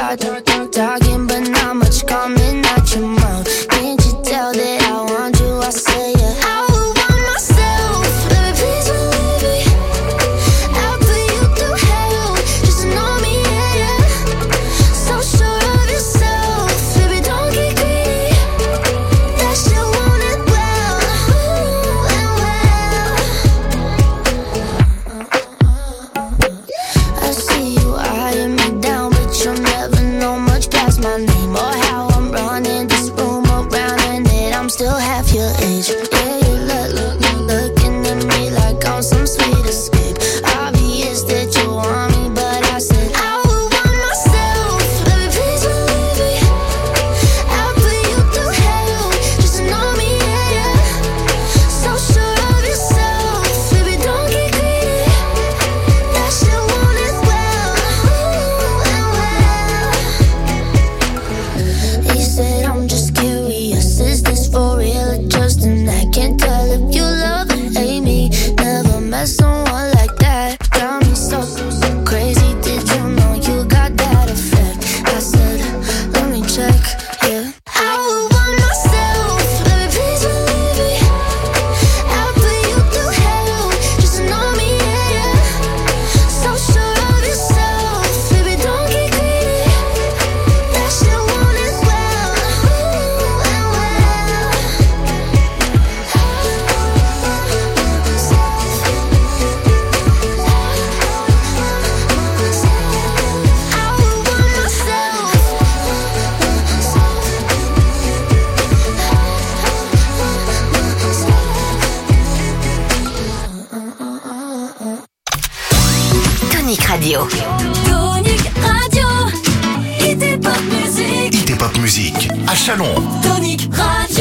talking, but not much coming out your mouth. Can't you tell that I want you? I say yeah. I would want myself, baby, please believe me. I'll put you through hell, just to know me, yeah, yeah. So sure of yourself, baby, don't get greedy. That shit want it well, ooh, and well. I see you eyeing me down, but you'll never know much past my name or how I'm running this room around, and that I'm still half your age. Yeah, you looking at me like I'm some sweet escape. Obvious that you want me, but I said I would want myself, baby, please believe me. I'll put you through hell, just to know me, yeah, yeah. So sure of yourself, baby, don't get greedy. That shit want it well, ooh, and well. He said I'm just curious, is this for real or just an act? Can't tell if you love or hate me. Never met someone like that. Got me so crazy, did you know you got that effect? I said, let me check, yeah. I would want myself, baby, please believe me. I'll put you through hell, just to know me, yeah, yeah. So sure of yourself, baby, don't get greedy. That shit want it well, ooh, and well. I would want myself. Tonic Radio. Tonic Radio. Hit Pop Music. Hit et Pop Music à Chalon. Tonic Radio.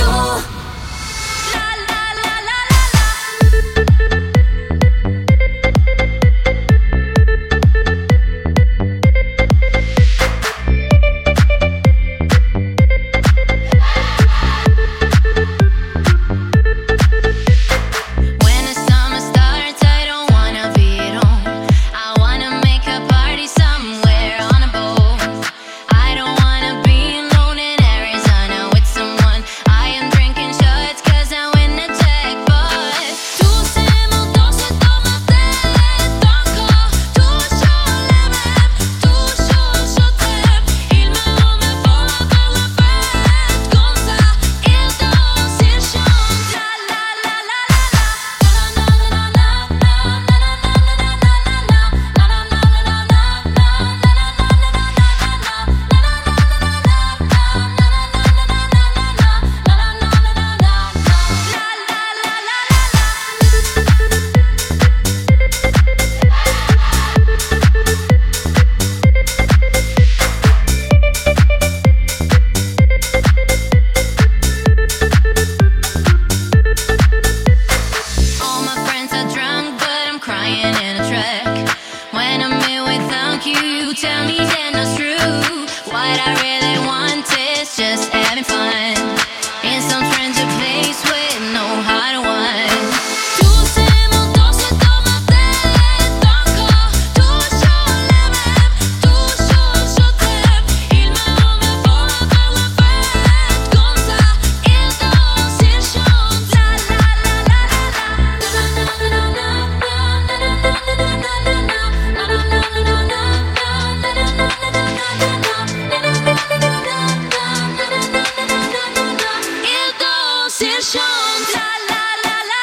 When the summer starts, I don't wanna be at home. I wanna make a party somewhere on a boat. I don't wanna be alone in Arizona with someone. I am drinking shots 'cause I win the jackpot. Tu sei molto sotto ma te tocco. Tu sciogli me, tu sciogli te. Il mio nome vola per la fête. Comme ça, il danse, il chante. La la la la la la. All my friends are drunk, but I'm crying in a track. When I'm here without you, you tell me that that's true. What I really want is just having fun in some stranger place with no hard one. Tu sei molto sotto ma te tocco. Tu sciogli me, tu sciogli te. Il mio nome vola per la fête. Comme ça, il danse, il chante. La la la la il danse, il chante. La la la la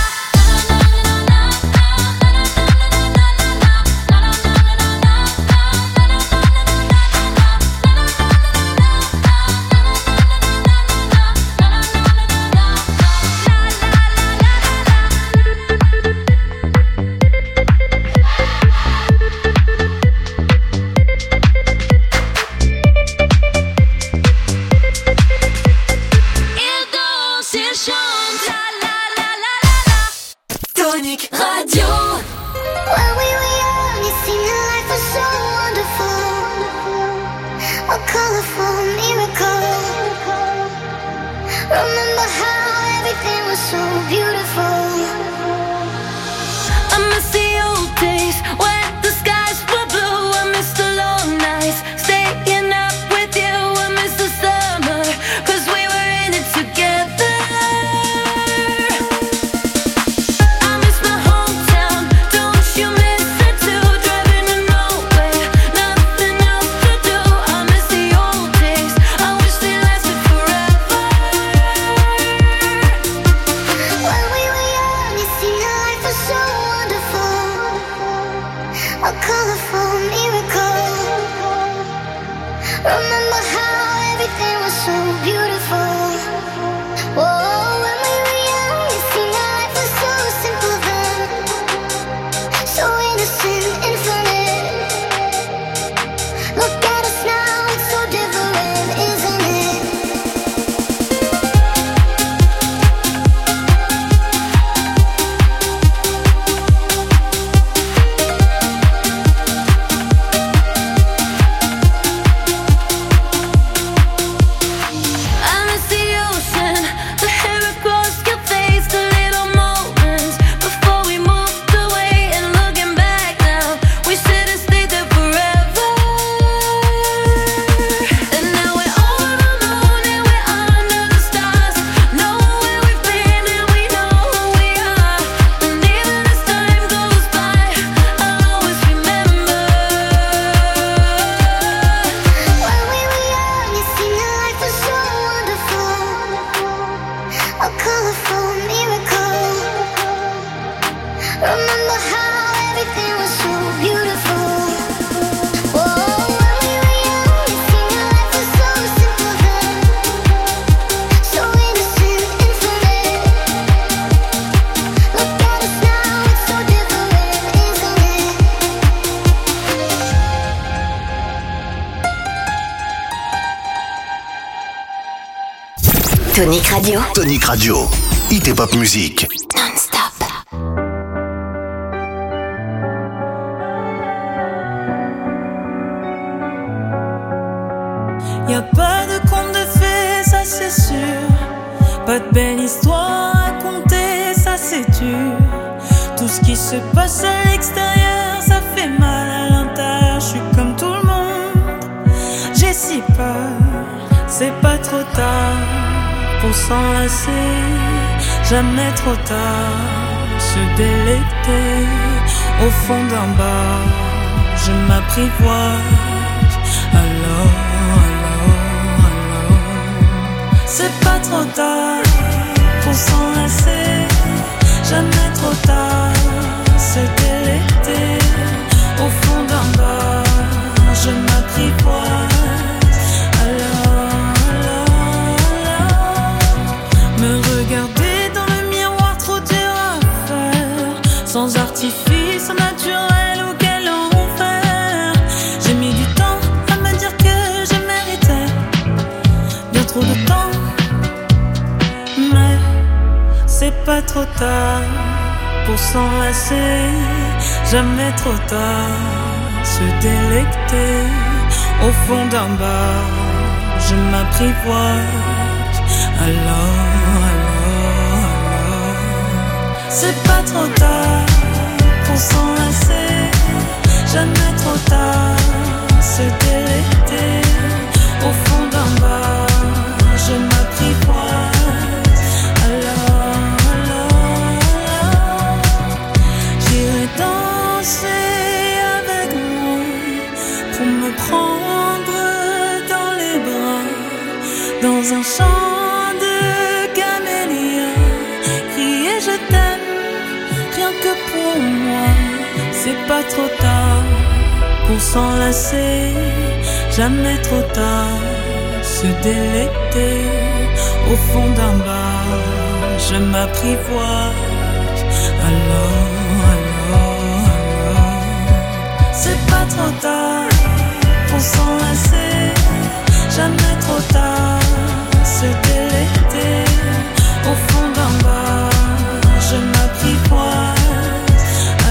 il danse, il chante. La la la la la. Tonic Radio. When we were young, it seemed that life was so wonderful. A colorful miracle. Remember how everything was so beautiful. I miss the old days when the skies were blue. I miss the long nights staying Remember how everything was so beautiful. Whoa, when we were young, it seemed that life was so simple then, so innocent, infinite. Look at us now, it's so different, isn't it? Tonic Radio. Tonic Radio. Hit et pop musique. Non-stop. Y'a pas de conte de fées, ça c'est sûr. Pas de belle histoire à raconter, ça c'est dur. Tout ce qui se passe à l'extérieur, ça fait mal à l'intérieur. Je suis comme tout le monde, j'ai si peur. C'est pas trop tard pour s'enlacer, jamais trop tard. Se délecter au fond d'un bar, je m'apprivoise. Alors, c'est pas trop tard pour s'enlacer, jamais trop tard. Se délecter au fond d'un bar, je m'apprivoise. Me regarder dans le miroir, trop dur à faire. Sans artifice, sans naturel, auquel enfer. J'ai mis du temps à me dire que je méritais bien trop de temps. Mais c'est pas trop tard pour s'enlacer, jamais trop tard. Se délecter au fond d'un bar, je m'apprivoise. Alors, c'est pas trop tard pour s'enlacer, jamais trop tard. Se délecter au fond d'un bar, je m'apprivoise. Alors, j'irai danser avec moi pour me prendre dans les bras, dans un champ de camélias, crier je t'aime, rien que pour moi. C'est pas trop tard pour s'enlacer, jamais trop tard. Se délecter au fond d'un bar, je m'apprivoise. Alors, c'est pas trop tard pour s'enlacer, jamais trop tard. Se délecter au fond d'un bar, je m'apprivoise.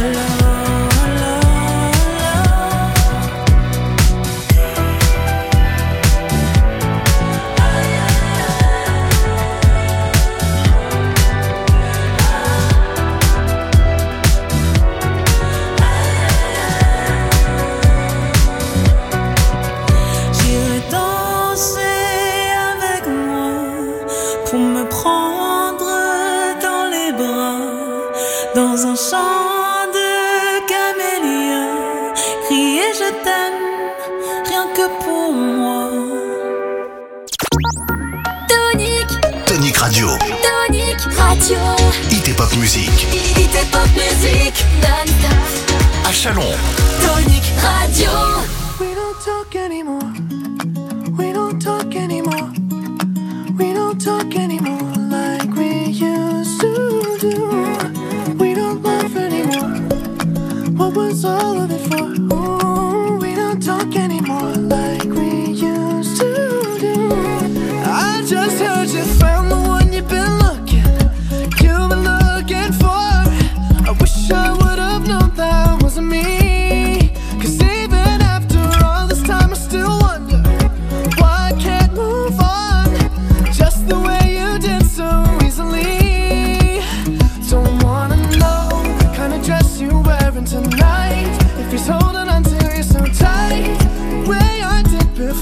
J'irai danser avec moi pour me prendre dans les bras, dans un champ de camélias, crier je t'aime, rien que pour moi. Tonic, Tonic Radio. Tonic Radio. Hit et pop musique. Hit et pop musique. Non-stop. À Chalon. Tonic Radio. We don't talk anymore.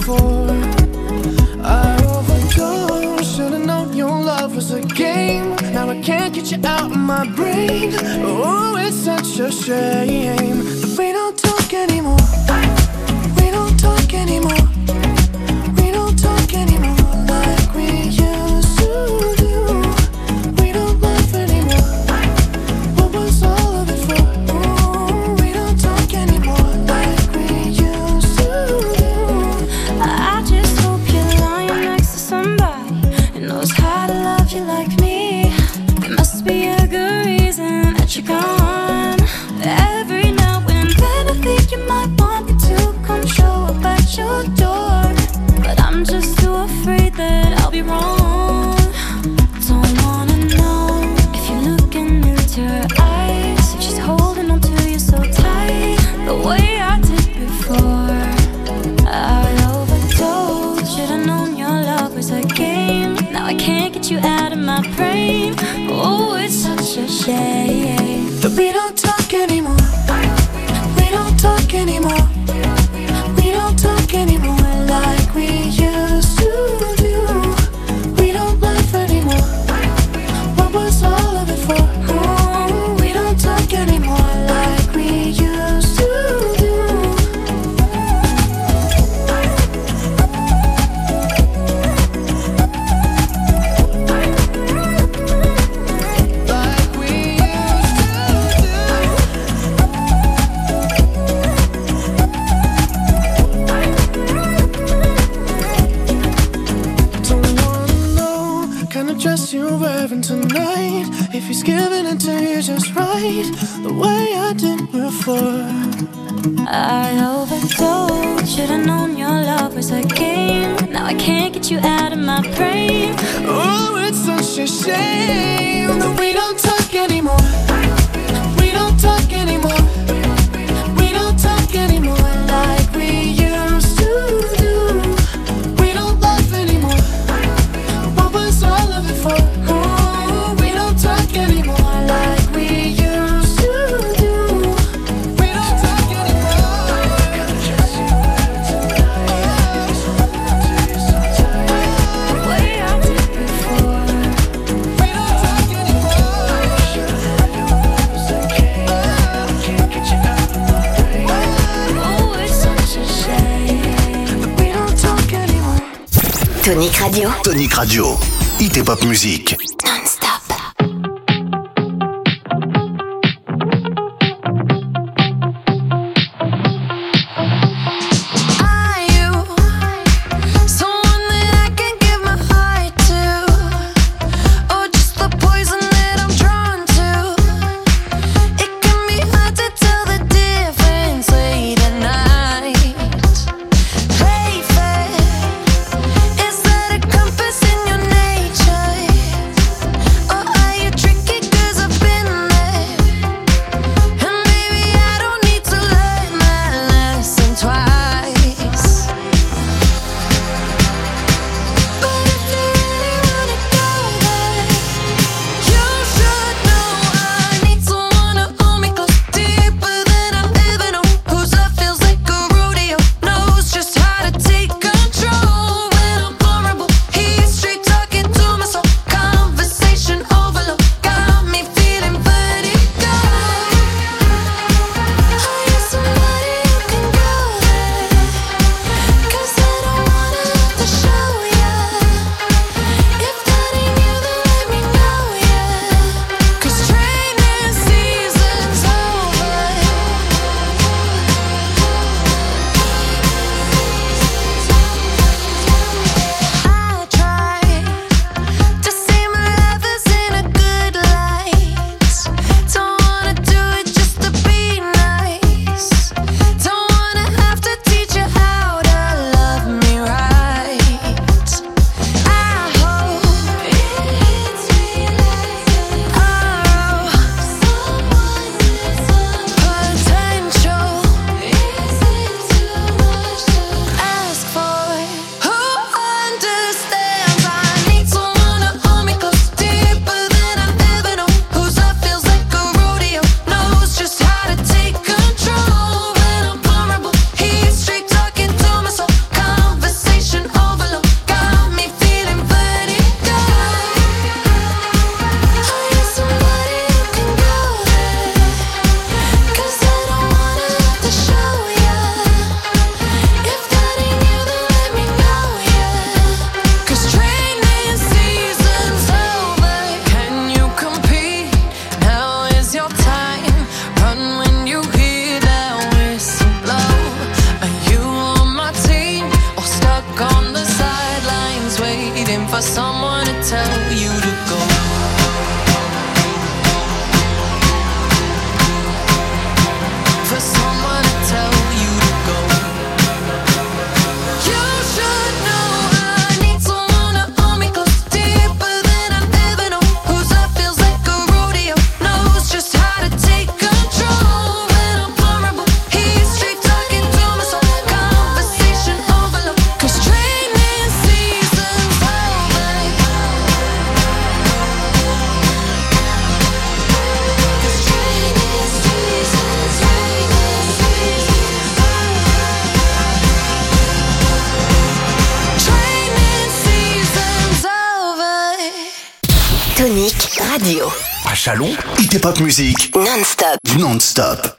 before. I overdosed, should've known your love was a game. Now I can't get you out of my brain. Oh, it's such a shame that we don't talk anymore. We don't talk anymore. We don't talk anymore like we used to do. We don't laugh anymore. What was all of it for? Oh, we don't talk anymore like we used to do. I just hope you're lying next to somebody who knows how to love you like me. There must be a good reason that you're gone. Every now and then I think you might want me to come show up at your door, but I'm just too afraid that I'll be wrong. Don't wanna know if you're looking into her eyes, if she's holding on to you so tight, the way I did before. I overdosed, should've known your love was a game. Now I can't get you out of my brain. Oh, it's such a shame that we don't talk anymore. We don't talk anymore. We don't talk anymore like we used to do. We don't laugh anymore. What was all of it for? Oh, we don't talk anymore like we used to do. Dress you're wearing tonight, if he's giving it to you just right, the way I did before. I overdosed, should've known your love was a game. Now I can't get you out of my brain. Oh, it's such a shame that we don't talk anymore. We don't talk anymore. We don't talk anymore like we used to do. We don't laugh anymore. What was all of it for? Oh, we don't talk anymore like we used to do. We don't talk anymore. The way I did before. We don't talk anymore. Can't get you out of my brain. Oh, it's such a shame that we don't talk anymore. Tonic Radio. Tonic Radio. Hit et Pop Musique. Non-stop. Is that a compass in your nature? Tonic Radio. À Chalon, IT Pop Music. Non-stop. Non-stop.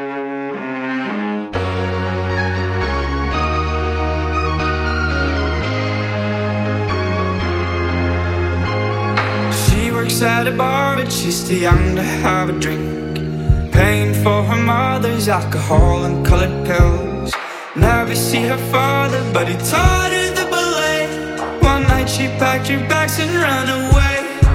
She works at a bar, but she's too young to have a drink. Paying for her mother's alcohol and colored pills. Never see her father, but he taught her the ballet. One night she packed her bags and ran away.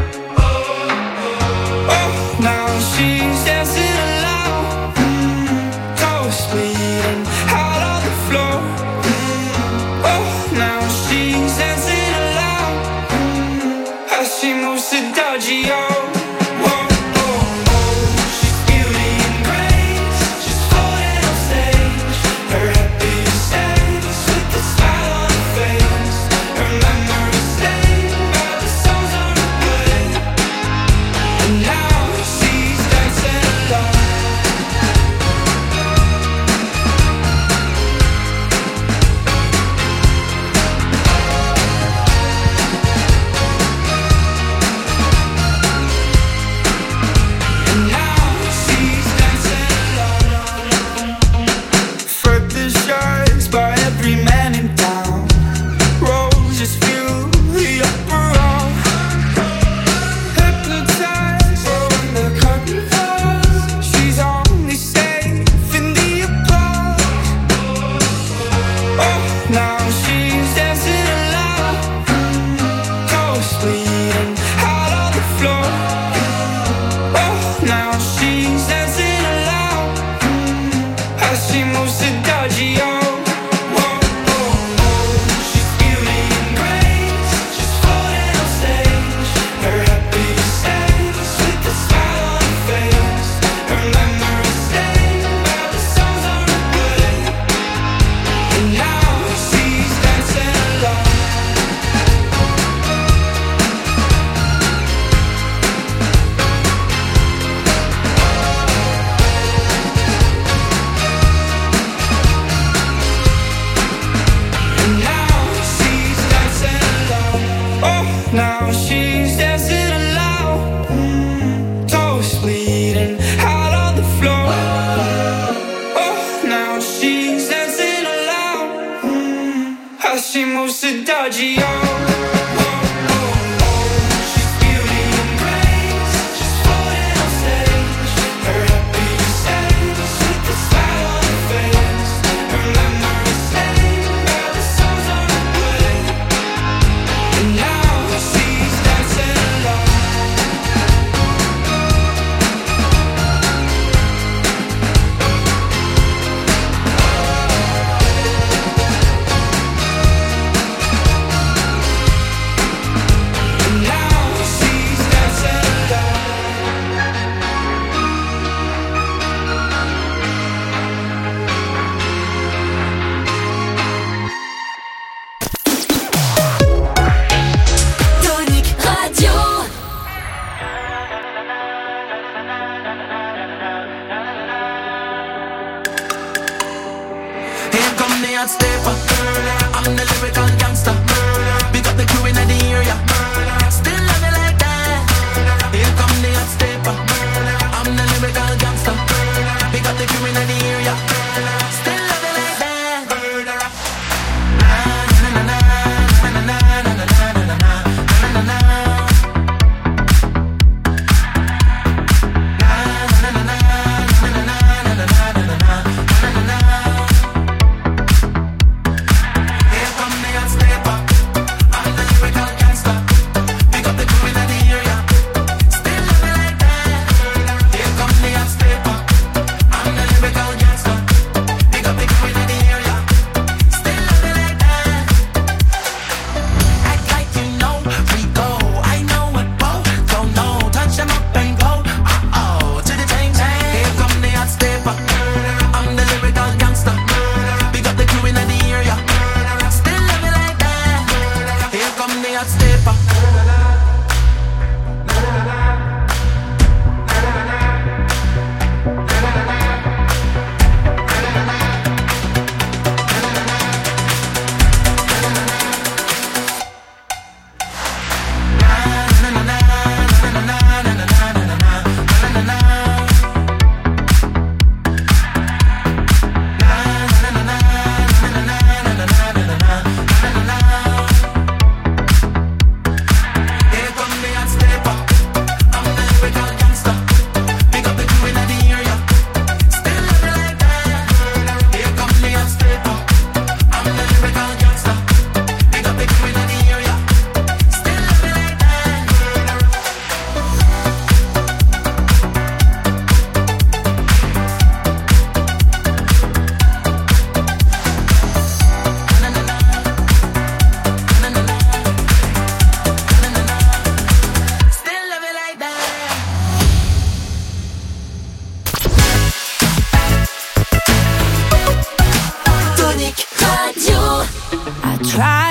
Oh, now she's dancing alone, toes bleeding out on the floor. Oh, now she's dancing alone, as she moves to Dodgy-O.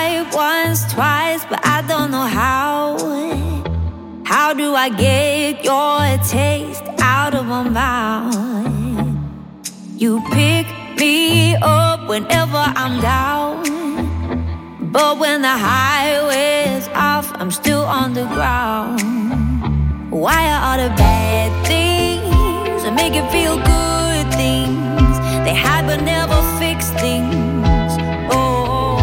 try once, twice, but I don't know how. How do I get your taste out of my mouth? You pick me up whenever I'm down, but when the highway's off, I'm still on the ground. Why are all the bad things that make you feel good things? They hide but never fix things. Oh,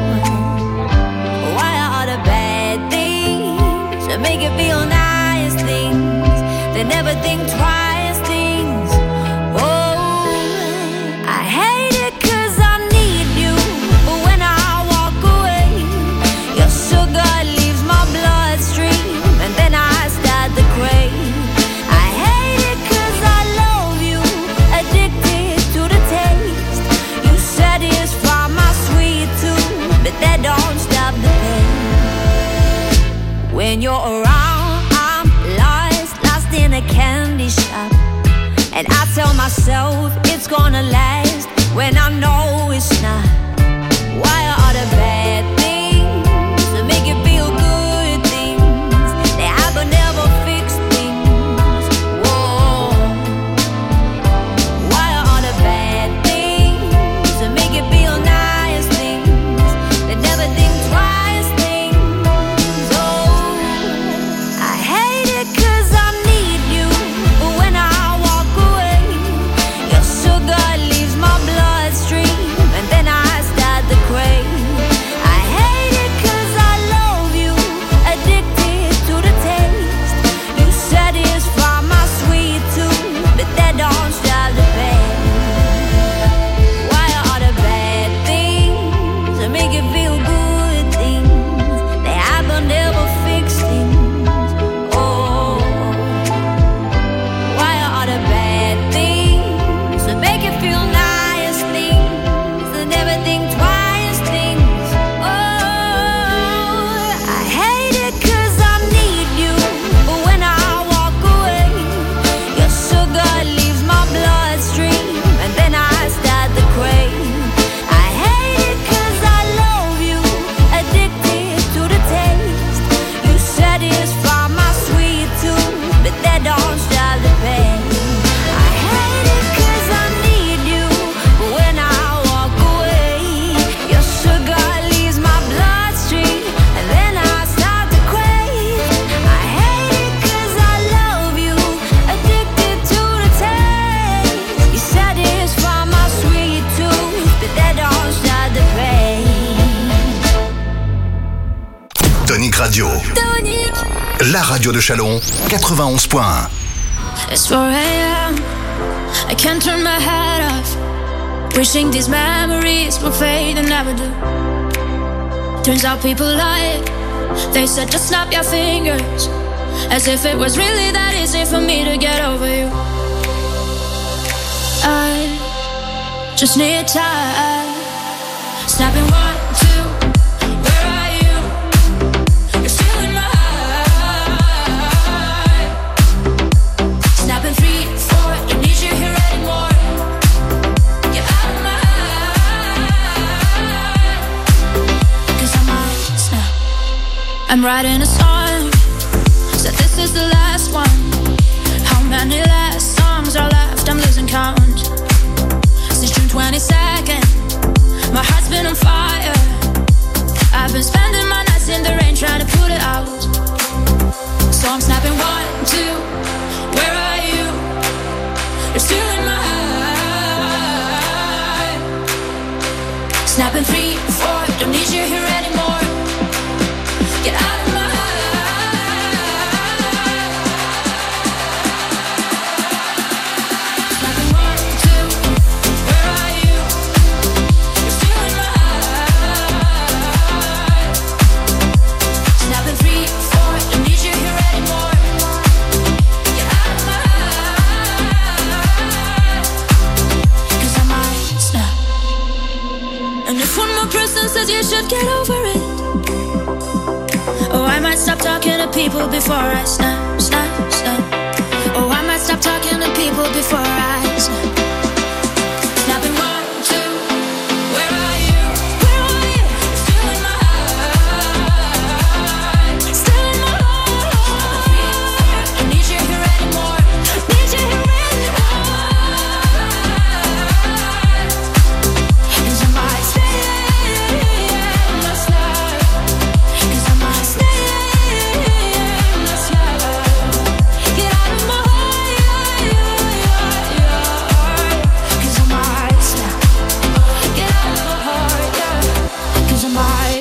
why are all the bad things that make you feel nice things? They never think twice things. Oh, I hate it 'cause I need you, but when I walk away, your sugar leaves my bloodstream, and then I start to crave. I hate it 'cause I love you, addicted to the taste. You satisfy my sweet tooth, but that don't stop the pain. When you're around, I'm lost in a candy shop, and I tell myself it's gonna last when I know it's not. Why are all the bad things that make you feel good things? They have but never fix things. Whoa. Why are all the bad things that make you feel nice things? They never think twice things. Oh, I hate it 'cause I need you, but when I walk away, your sugar leaves my bloodstream, and then I start to crave. I hate it 'cause I love you, addicted to the taste. You satisfy my sweet tooth, but that don't stop the pain. Why are all the bad things that make you feel good things? They have but never fix things. Oh, why are all the bad things that make you feel nice things? They never think twice things. Oh, I hate it 'cause I need you, but when I walk away, your sugar leaves my bloodstream, and then I start to crave. I hate it 'cause I love you, addicted to the taste. You satisfy my sweet tooth, but that don't stop the pain. I hate it 'cause I need you, but when I walk away, your sugar leaves my bloodstream, and then I start to crave. I hate it 'cause I love you, addicted to the taste. You satisfy my sweet tooth, but that don't stop the pain. Tonic Radio, Tonic. la radio de Chalon, 91.1. It's 4 a.m. I can't turn my head off, wishing these memories will fade and never do. Turns out people lie. They said just snap your fingers, as if it was really that easy for me to get over you. I just need time. Snapping 1, 2, where are you? You're still in my eye. Snapping 3, 4, don't need you here anymore. Get out of my eye. 'Cause I might snap. I'm writing a song, said this is the last one. How many last songs are left? I'm losing count. Since June 22nd, my heart's been on fire. I've been spending my nights in the rain trying to put it out. So I'm snapping 1, 2, where are you? You're still in my eye. Snapping 3, 4, don't need you here anymore. Get out of my eye. Snapping 1, 2, where are you? You're still in my eye. Snapping 3, 4, don't need you here anymore. Get out of my eye. 'Cause I might snap. And if one more person says you should get over it, oh, I might stop talking to people before I snap, snap, snap. Oh, I might stop talking to people before I snap. Snapping 1, 2, where are you? Where are you? You're still in my eye.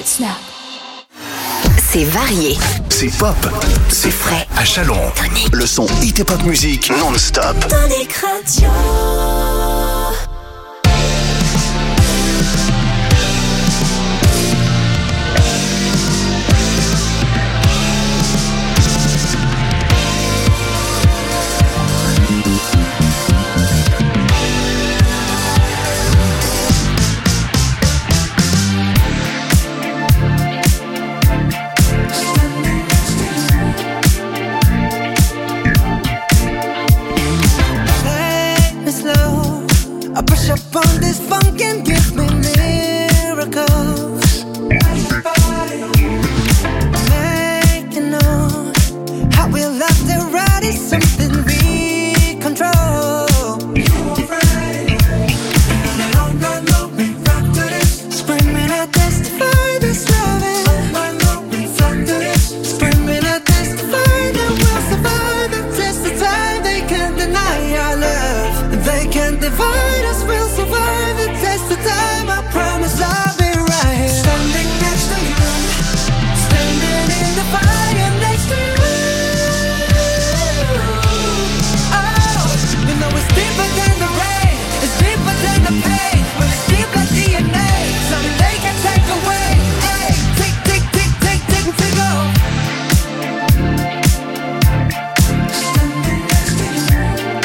Snap. C'est varié. C'est pop. C'est frais. À Chalon. Le son hit et pop musique non-stop. Tonic Radio. Up on this funk and give me miracles. Make you know how we love to ride is something we control. Screaming I testify this loving. Screaming I testify that we'll survive the test of time. They can't deny our love. They can't divide us. We'll survive the test of time. I promise I'll be right here. Standing next to you. Standing in the fire next to you. Oh, you know it's deeper than the rain. It's deeper than the pain. But it's deep like DNA. Something they can take away. Hey, tick, tick, tick, tick, tick, tick off. Standing next to you.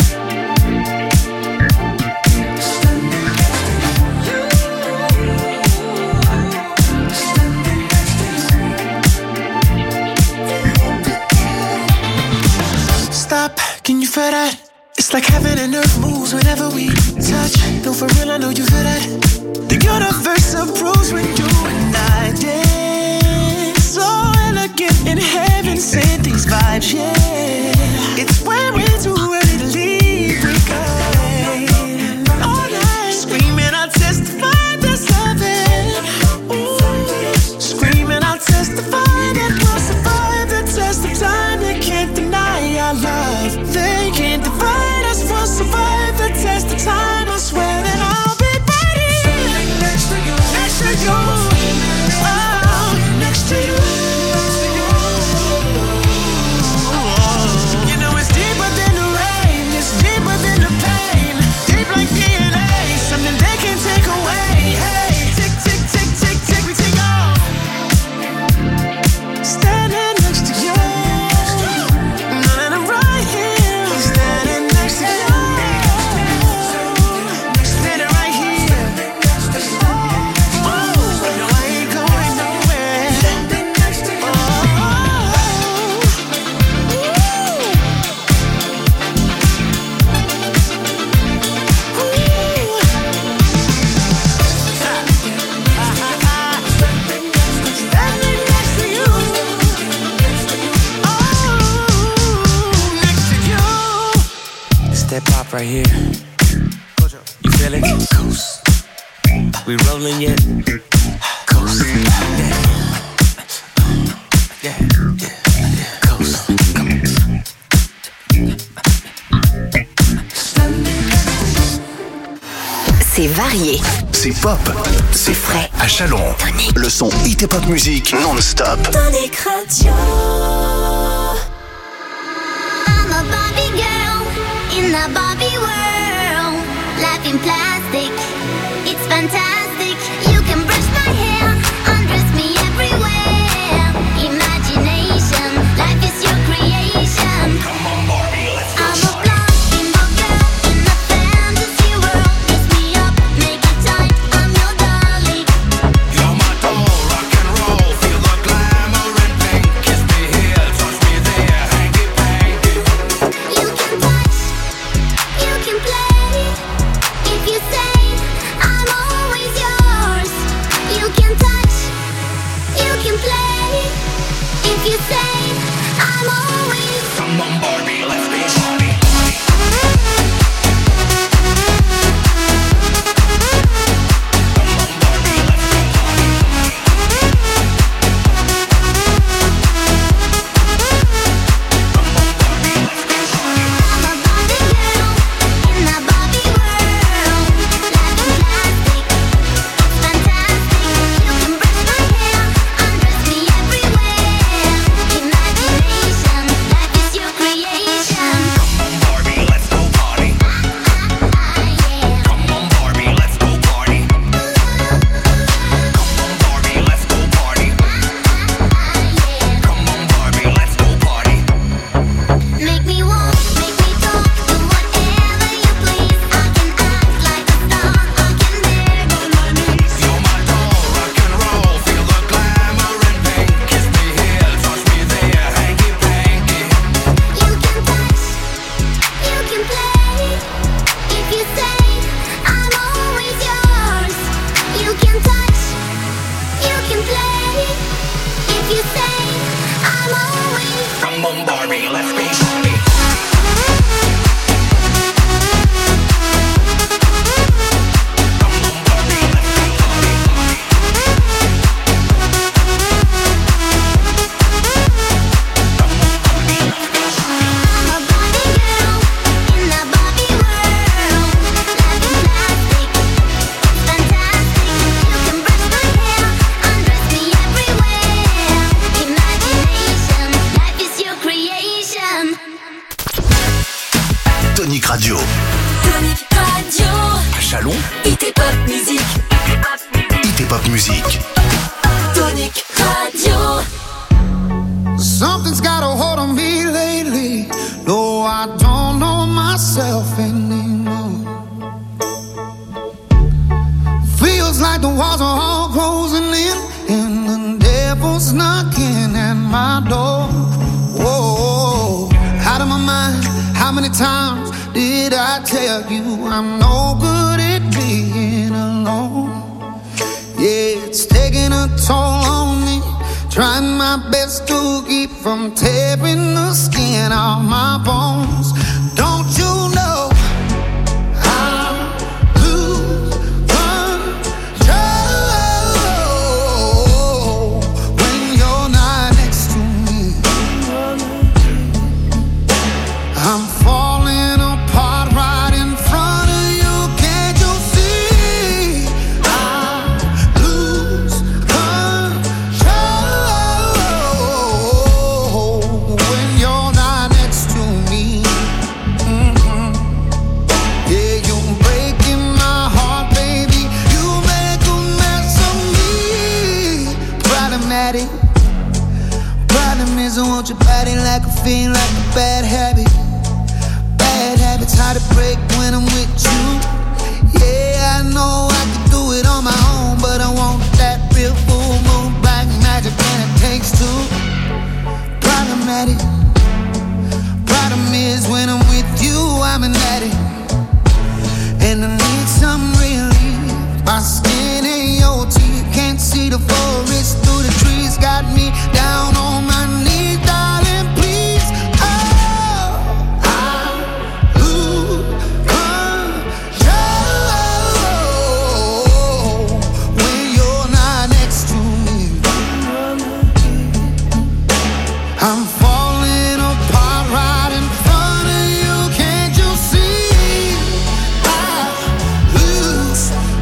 Stop, can you feel that? It's like heaven and earth moves whenever we touch. No, for real, I know you feel that. The universe approves when you and I dance. So elegant in heaven, send these vibes, yeah. It's when we're too ready to leave, we go all night. Screaming, I'll testify this loving. Ooh. Screaming, I'll testify that we'll survive the test of time. They can't deny our love. They can't divide us. We'll survive the test of time. I swear that I'll be right here. Next to you. Next to you. Oh, next to you. You know it's deeper than the rain. It's deeper than the pain. Deep like DNA. Something they can't take away. Hey, tick, tick, tick, tick, tick, we take off. Standing next to you. And I'm right here. Standing next to you. Standing right here. Oh, no, I ain't going nowhere. Standing next to you. Standing next to you. Oh, next to you. It's that pop right here. You feel it? Coast. We rolling yet? Coast. Yeah. Yeah. Coast. Come on. C'est varié. C'est pop. C'est frais. À Chalon. Le son hit et pop musique non-stop. Tonic Radio. I'm a Barbie girl in the Barbie world. Life in plastic, it's fantastic. You can brush my hair, undress me everywhere. Imagination, life is your creation. I'm a blonde girl in a fantasy world. Dress me up, make it tight, I'm your darling. You're my doll, rock and roll. Feel the glamour and pink. Kiss me here, touch me there. Hanky panky. You can touch, you can play. If you say I'm always yours, you can touch, you can play. If you say I'm always. Come on, Barbie, let's be Barbie. I'm a Barbie girl in the Barbie world. Life in plastic, it's fantastic. You can brush my hair, you say I'm always From Bombari, let's be sorry. Tonic Radio. Tonic Radio. À Chalon, IT Pop Music. IT Pop Music. Tonic Radio. Something's got a hold on me lately. No, I don't know myself anymore. Feels like the walls are all closing in, and the devil's knocking at my door. Whoa, out of my mind. How many times did I tell you I'm no good at being alone? Yeah, it's taking a toll on me. Trying my best to keep from tearing the skin off my bones. Don't you know I lose control when you're not next to me? I'm falling apart right in front of you. Can't you see? I lose control when you're not next to me. Yeah, you're breaking my heart, baby. You make a mess of me. Problematic. Problem is I want your body like a fiend, like a bad habit. Bad habits hard to break when I'm with you. Yeah, I know I could do it on my own, but I want that real full moon black magic, and it takes two. Problematic. Problem is when I'm with you, I'm an addict, and I need some relief. My skin and your teeth can't see the forest through the trees. Got me down on my knees, darling, please. Oh, I lose control when you're not next to me. I'm falling apart right in front of you. Can't you see? I lose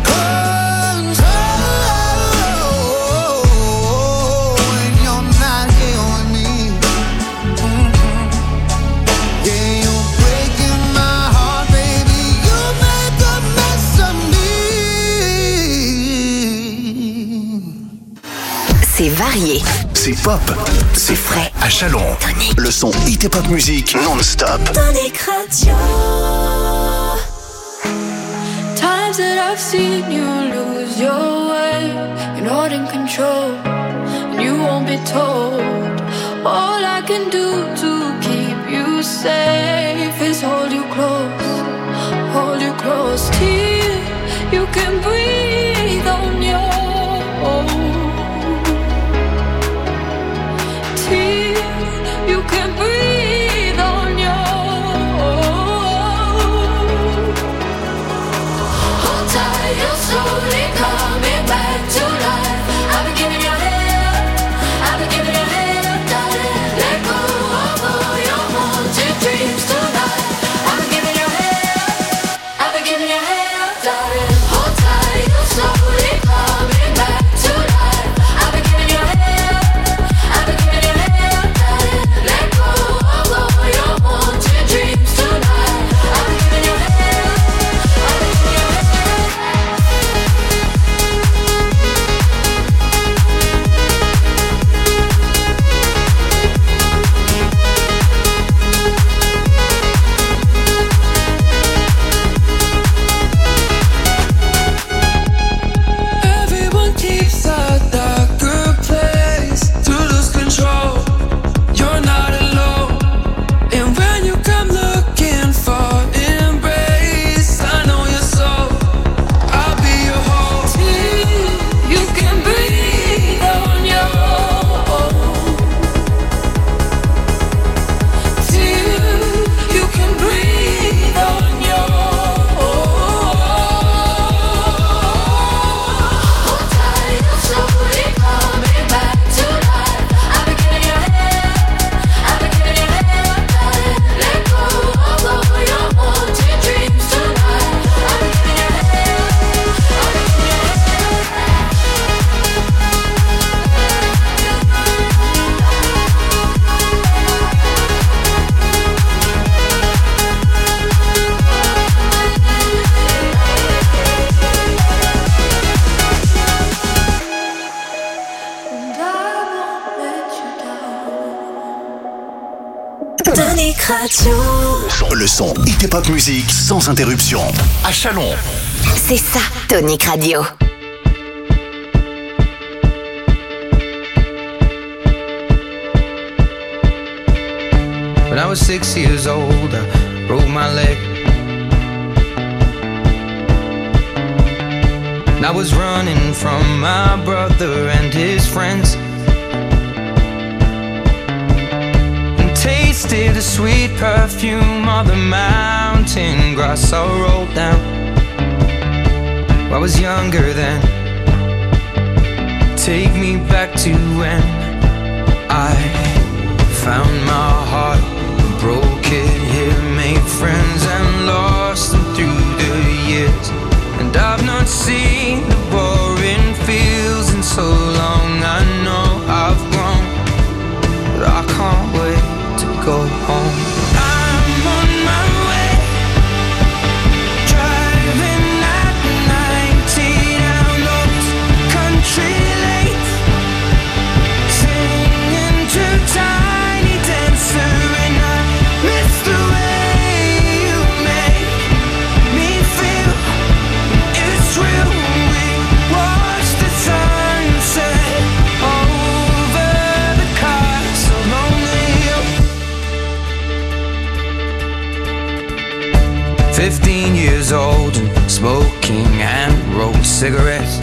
control when you're not here with me. Yeah, you're breaking my heart, baby. You make a mess of me. C'est varié. C'est pop. C'est frais. À Chalon, le son IT Pop Music non-stop. Tonic Radio. Times that I've seen you lose your way, you're not in control, and you won't be told. All I can do to keep you safe is hold you close till you can breathe on your own. Till you can breathe on your own. Hold tight, you're slowly coming back to life. I've been giving your head up, darling. Let go of all your haunted dreams tonight. Tonic Radio. Le son Hit Pop Music sans interruption. À Chalon. C'est ça, Tonic Radio. When I was 6 years old, I broke my leg. And I was running from my brother and his friends, and tasted the sweet perfume of the mountain grass I rolled down. I was younger then. Take me back to when I found my heart, broke it here, made friends and lost them through the years. And I've not seen the boring fields in so long. I know I've grown, but I can't wait to go home. I'm on my way, driving at 90 down those country lanes, singing to Tiny Dancer, and I miss the way you make me feel. It's real. We watch the sunset over the castle on the hill. 15 years old and smoking and rolled cigarettes,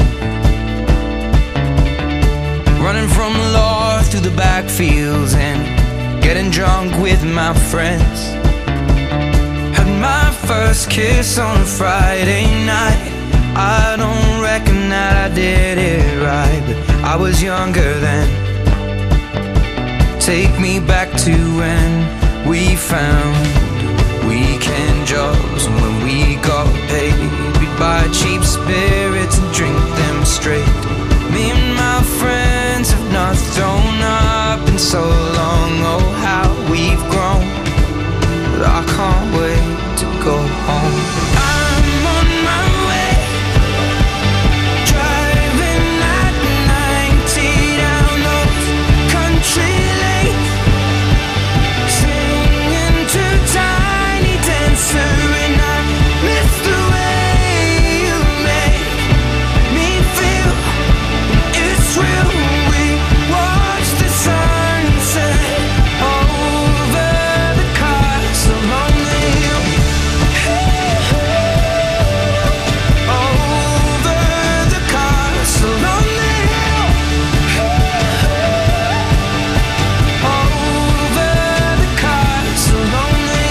running from the law through the backfields and getting drunk with my friends. Had my first kiss on a Friday night. I don't reckon that I did it right, but I was younger then. Take me back to when we found weekend jobs, and when we got paid, we'd buy cheap spirits and drink them straight. Me and my friends have not thrown up in so long. Oh, how we've grown, but I can't wait to go home. I'm on my way, driving at 90 down those country lanes, singing to Tiny Dancer, and I miss the way you make me feel. It's real. We watch the sunset over the castle on the hill. Over the castle on the hill. Over the castle on the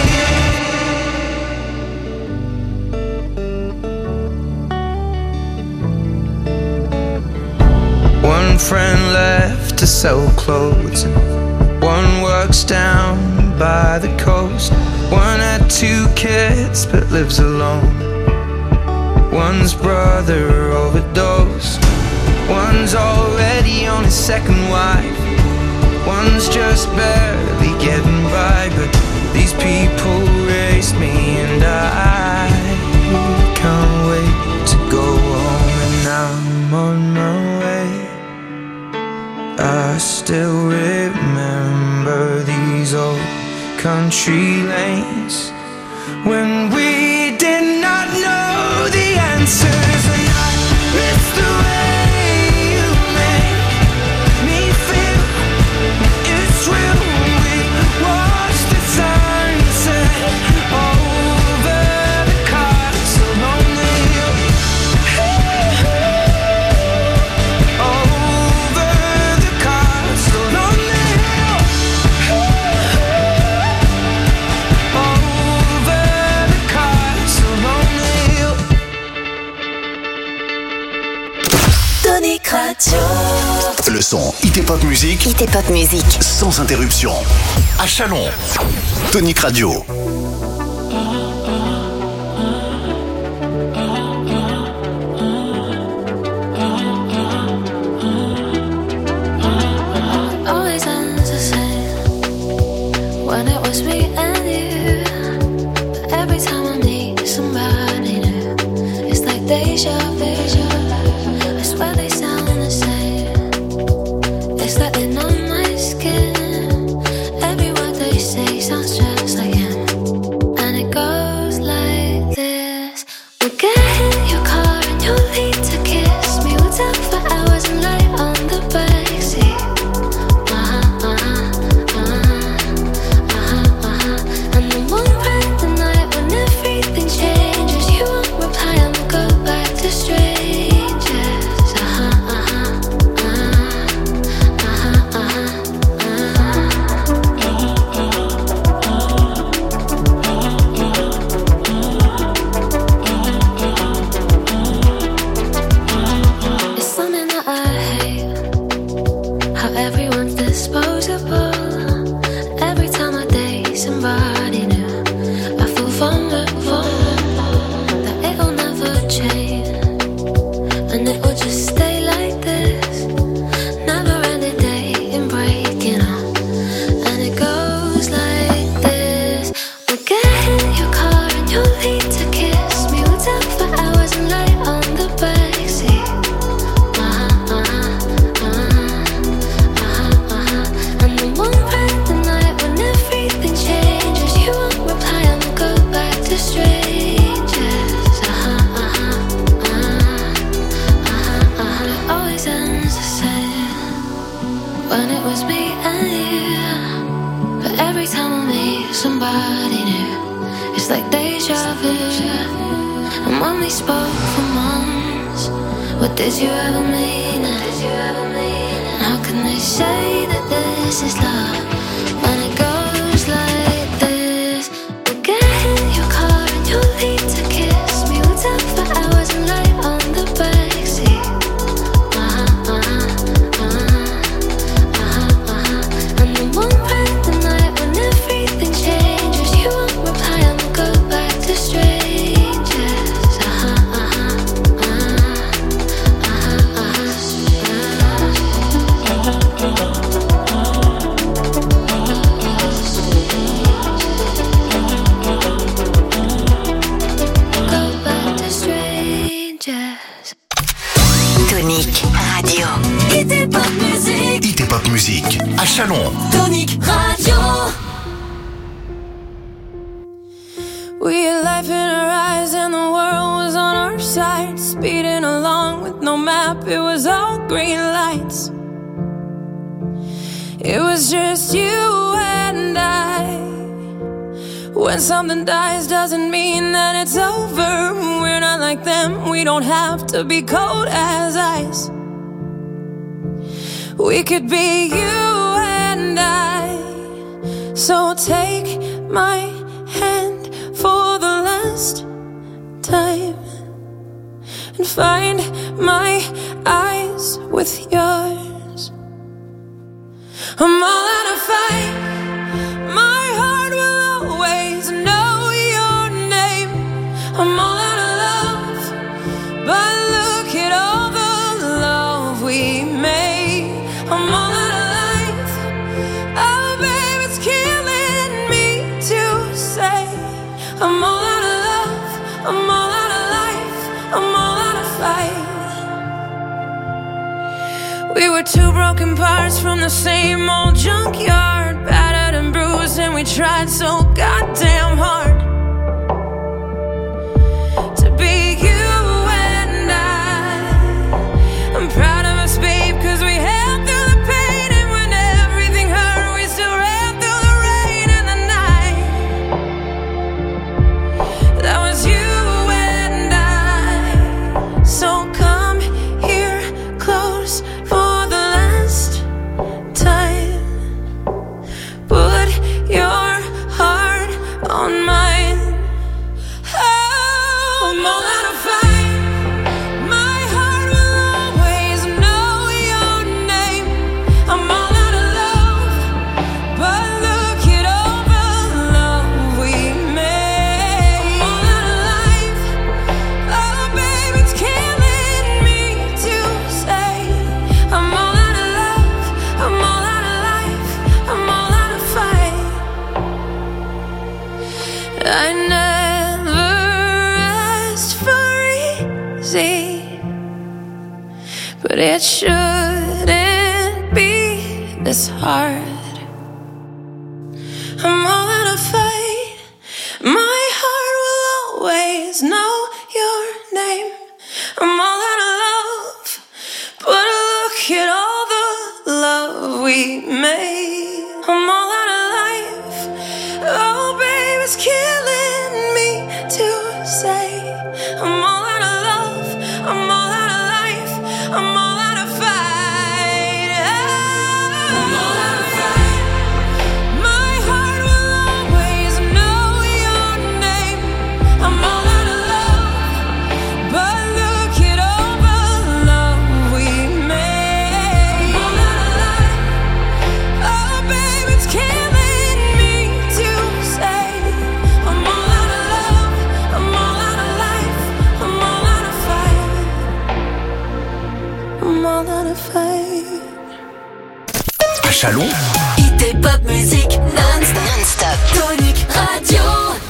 hill. One friend left to sell clothes, and one works down by the coast. One had 2 kids but lives alone. One's brother overdosed. One's already on his second wife. One's just barely getting by, but these people raised me, and I can't wait to go home. And I'm on my way. I still remember these old country lanes when we did not know the answers, and I miss the way you make me feel. It's real. We watch the sunset over the castle on the hill. Over the castle on the hill. Over the castle on the hill. Tonic Radio. Le son Hit Pop Music Hit Pop Music. sans interruption. À Chalon. Tonic Radio. Always ends the same when it was me and you. But every time I meet somebody new, it's like deja vu. I swear they sound the same. It's like they know my skin. Every word they say sounds unpredictable. Every time I date somebody new, I feel vulnerable, that it'll never change, and it will just stay like this. Never ending day and breaking up, and it goes like this. We'll get in your car and you'll leave to kiss me. We'll talk for hours and lay on the backseat. And then one bright the night when everything changes, you won't reply and we'll go back to strangers. It always ends the same when it was me and you. But every time I meet somebody new, it's like deja vu. And when we spoke for months, what did you ever mean? And how can they say that this is love when it goes like this? We'll get in your car and you'll leave to kiss me. We'll talk for hours and lay on the backseat. And then one bright the night when everything changes, you won't reply and we'll go back to strangers. Go back to strangers. Tonic Radio. Hit Pop Music. Hit Pop Music à Chalon. Tonic Radio. We had life in our eyes and the world was on our side. Speeding along with no map, it was all green lights. It was just you and I. When something dies doesn't mean that it's over. We're not like them, we don't have to be cold as ice. We could be you and I. So take my hand for the last time and find my eyes with yours. I'm all out of fight. My heart will always know your name. I'm all out of love, but look at all the love we made. I'm all out of life. Oh, babe, it's killing me to say. I'm all out of love. I'm all out of life. I'm all out of fight. We were two broken parts from the same old junkyard, battered and bruised, and we tried so goddamn hard to be you and I. I'm proud of us, babe, 'cause we held through the pain, and when everything hurt, we still ran through the rain and the night. That was you and I. So come here close for the last time. Put your heart on mine. Oh, I'm all out of fight. My heart will always know your name. I'm all out of love, but look at all the love we made. I'm all out of life. Oh, babe, it's killing me to say. I'm all out of love. I'm all out of life. I'm all out of fight. I never asked for easy, but it shouldn't be this hard. I'm all out of fight. My heart will always know your name. I'm all out of love, but look at all the love we made. I'm all out of life. Oh, babe, it's killing me to say. I'm all out of love. I'm all out of life. I'm all out of fight. I'm all out of fight. My heart will always know your name. I'm all out of love, but look at all the love we made. I'm all out of life. Oh, Chalon, Hit et pop musique non-stop. Tonic Radio.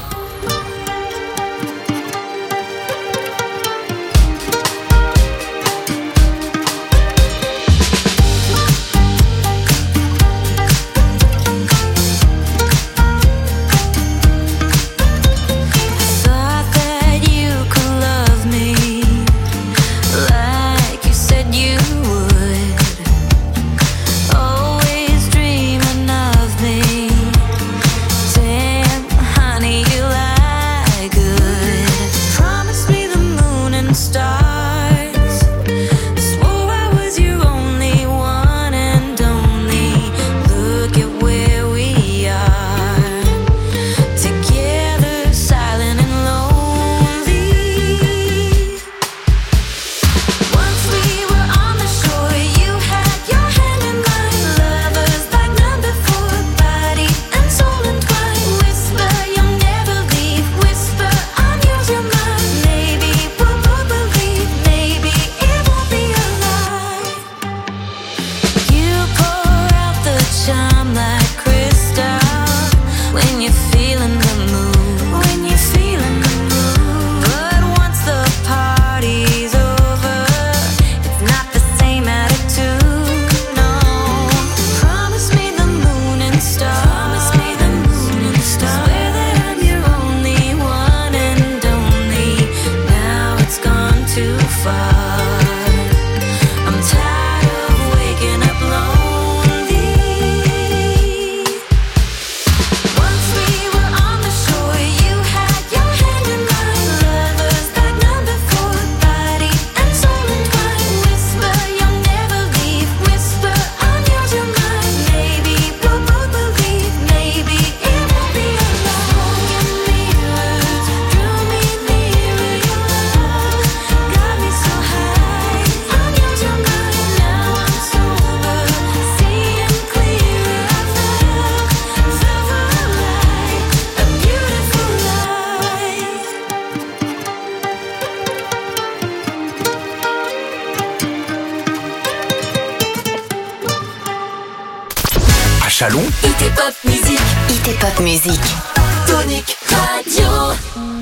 Chalon, Hit et pop musique. Hit et pop musique. Tonic Radio.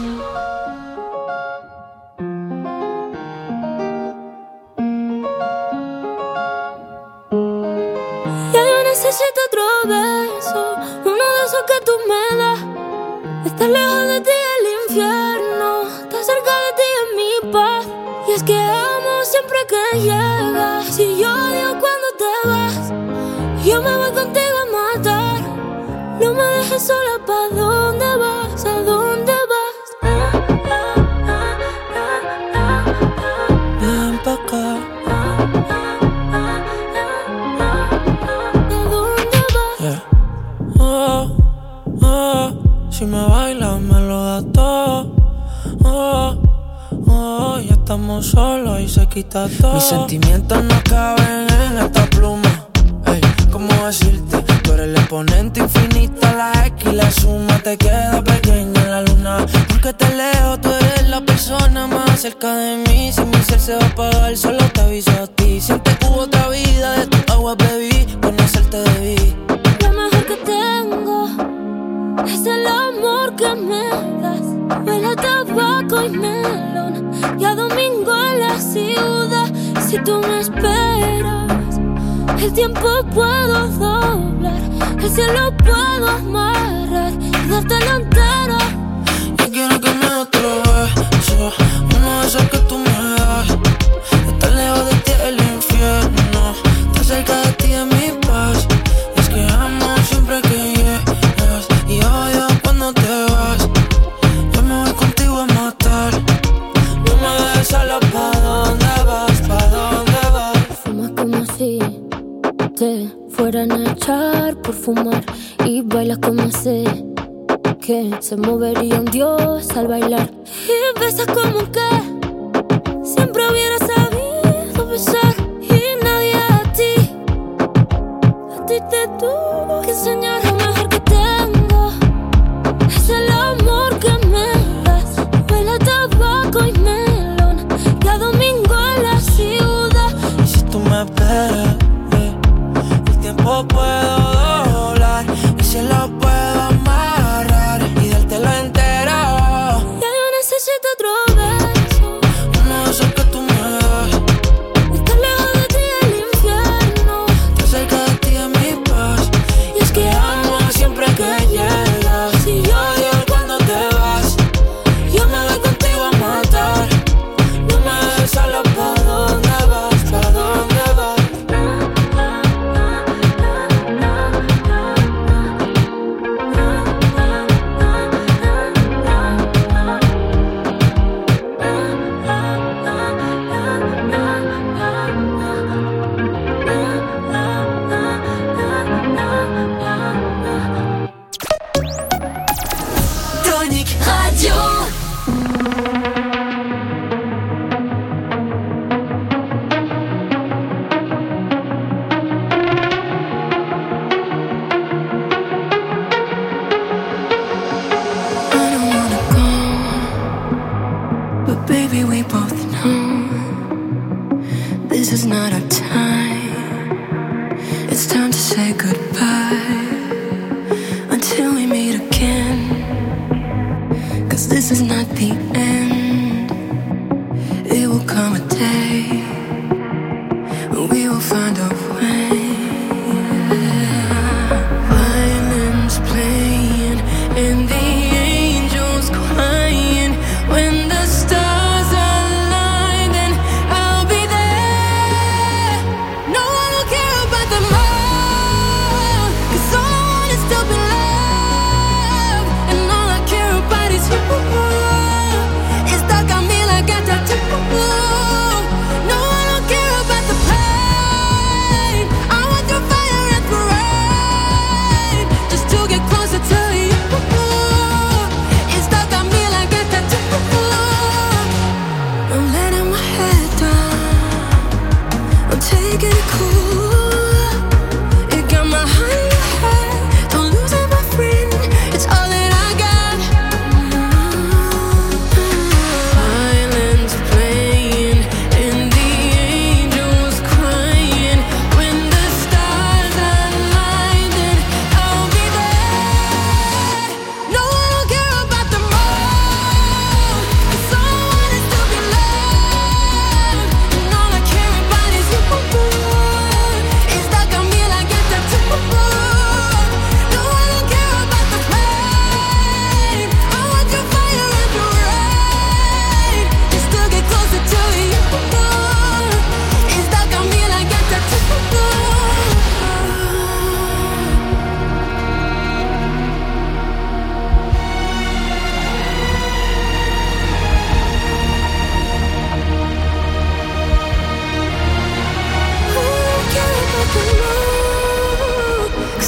Ya yo necesito otro beso, uno de esos que tú me das. Estar lejos de ti es el infierno, estar cerca de ti es mi paz. Y es que amo siempre que llegas, si yo odio cuando te vas. Yo me voy contigo a matar, no me dejes sola. ¿Pa' dónde vas? ¿A dónde vas? Ven pa' acá. Si me bailas me lo das todo. Ya estamos solos y se quita todo. Mis sentimientos no caben en esta pluma. Ey, ¿cómo decirte? Tú eres el exponente infinito, la X y la suma te queda pequeña en la luna. Porque te leo, tú eres la persona más cerca de mí. Si mi ser se va a apagar, solo te aviso a ti. Siente que hubo otra vida, de tu agua bebí, conocerte debí. Lo mejor que tengo es el amor que me das. Huele a tabaco y melón, y a domingo en la ciudad. Si tú me esperas, el tiempo puedo doblar, el cielo puedo amarrar y dártelo entero. Yo quiero que me des otro beso, uno de esos que tú me das. Estar lejos de ti es el infierno, estar cerca de ti es mi paz. Y es que amo siempre que llegas y odio cuando te vas. Yo me voy contigo a matar, no me dejes sola. ¿Pa' dónde vas? ¿Pa' dónde vas? Fumas como si te fueran a echar por fumar, y bailas como sé que se movería un dios al bailar, y besas como que siempre hubiera sabido besar. Y nadie a ti te tuvo que enseñar. Lo mejor que tengo es el amor que me das. Huele a tabaco y melón, y a domingo en la ciudad. Y si tú me esperas, el tiempo puede puedo doblar, mi cielo puedo amarrar y dártelo entero. Ya yo necesito otro beso, uno de esos que tú me das. estar lejos de ti del infierno, Estar cerca de ti es mi paz. Y es que amo siempre que llegas y odio cuando te vas. Yo me voy contigo a matar. No me dejes solo, ¿pa' dónde vas? ¿Pa' dónde vas? Tonic Radio. I don't wanna go, but baby, we both know this is not our time. It's time to say goodbye until we meet again. 'Cause this is not the end.